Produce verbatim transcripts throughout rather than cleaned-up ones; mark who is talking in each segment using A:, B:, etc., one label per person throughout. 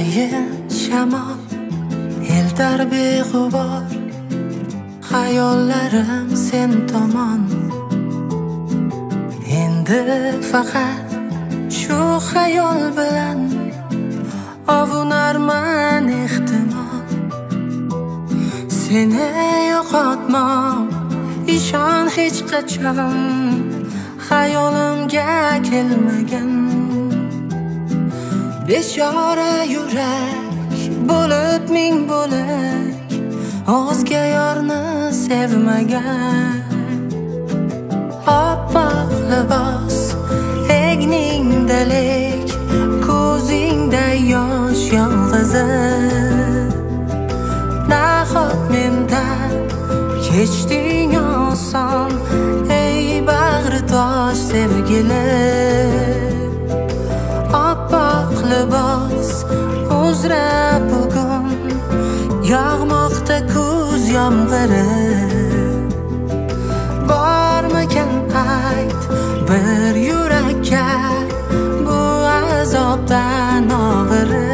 A: sayin shamol eltar beg'ubor xayollarim sen tomon. Endi faqat shu xayol bilan ovunarman ehtimol. Seni yo'qotmoq ishon hech qachon xayolimga kelmagan. Bechora yurak bo'lib ming bo'lak o'zga yorni sevmagan. Oppoq libos egningda lek ko'zingda yosh yolg'izi. Nahot mendan kechding oson ey bag'ri tosh sevgili. Oppoq libos uzra bugun yog'moqda kuz yomg'iri. Bormikan ayt bir yurakka bu azobdan og'iri.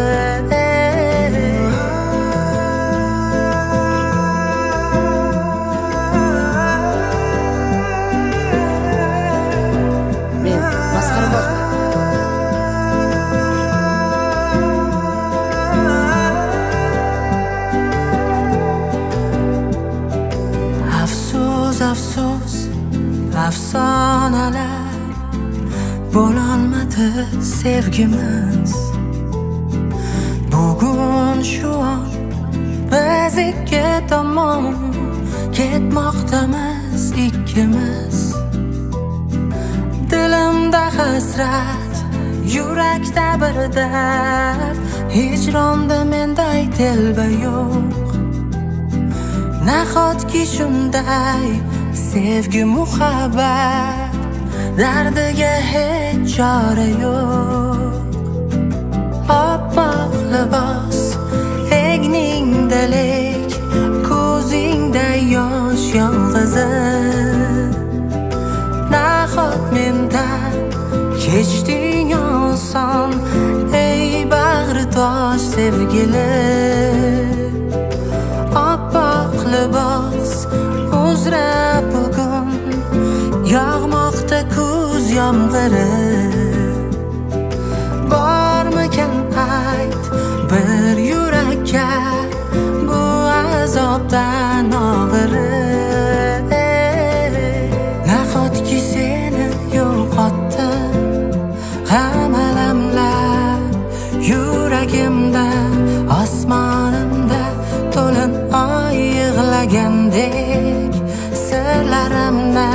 A: Men masxarabozman. Afsus, afsonalar bo'lolmadi sevgimiz. Bugun shu on biz ikki tomon ketmoqdamiz ikkimiz. Dilimda hasrat, yurakda bir dard, hijronda menday telba yo'q. Nahotki shunday sevgi muhabbat dardiga hech chora yo'q. Oppoq libos egningda lek ko'zingda yosh yolg'izi. Nahot mendan kechding oson ey bag'ri tosh sevgili. Oppoq libos uzra bugun yog'moqda kuz yomg'iri. Bormikan ayt bir yurakka bu azobdan og'iri. Nahotki seni yo'qotdim g'am alamlar yuragimda, osmonimda to'lin oy yig'lagandek, sirlarimni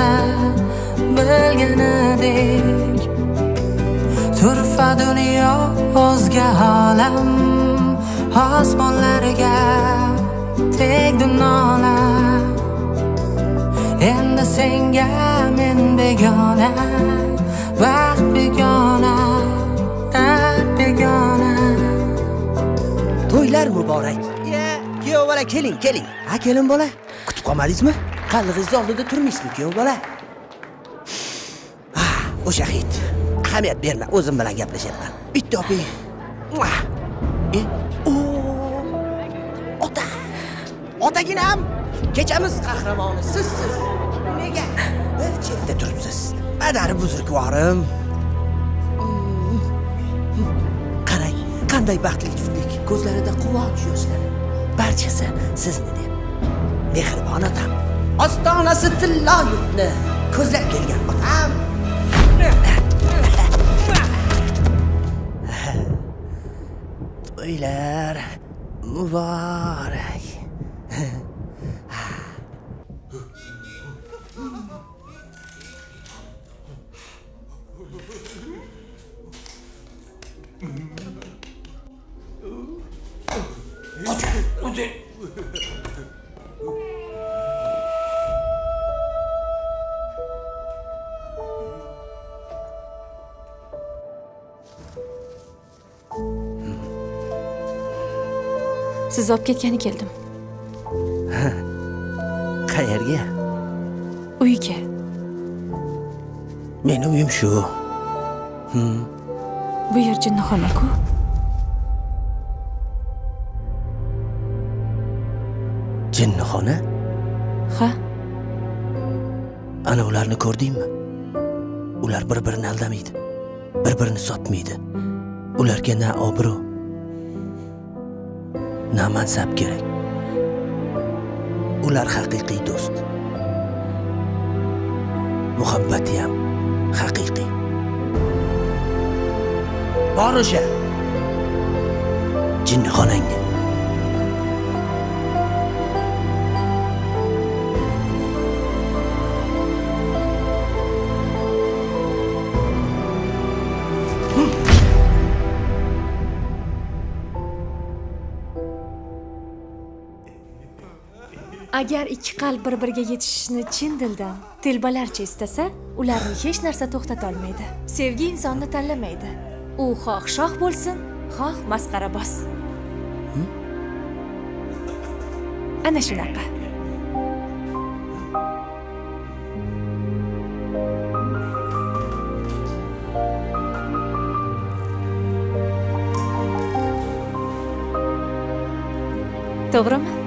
A: bilganidek. Turfa dunyo o'zga olam, osmonlarga tegdi nolam. Endi senga men begona, baxt begona, dard begona.
B: To'ylar muborak. Kuyov bola keling, keling. Ha, kelin bola. Kutib qolmadingizmi? Qallig'ingizni oldida turmaysizmi, kuyov bola? Ha, o'sha hit. Ahamiyat berma, o'zim bilan gaplashaman. Bitta o'ping. E, o, ota. Otaginam, kechamiz qahramoni sizsiz. Nega bir chetda turibsiz? Adari buzrukvorim. Qarang, qanday baxtli juftlik. Ko'zlarida quvonch yoshlari. Barchasi sizni deb. Mehribon otam. Ostonasi tillo yurtni ko'zlab kelgan otam. To'ylar muborak.
C: Siz olib ketgani keldim.
B: Qayerga?
C: Uyga.
B: Meni uyim shu.
C: Bu yer jinnixona-ku.
B: Jinnixona?
C: Ha?
B: Ana ularni ko'rdingmi? Ular bir-birini aldamaydi. Bir-birini sotmaydi. Ularga na obro', na mansab kerak. Ular haqiqiy do'st. Muhabbati ham haqiqiy. Bor o'sha jinnixonangga.
C: Agar ikki qalb bir-biriga yetishishni chin dildan, telbalarcha istasa, ularni hech narsa to'xtata olmaydi. Sevgi insonni tanlamaydi. U xoh shoh bo'lsin, xoh masxarabos. Ana shunaqa. To'g'rimi?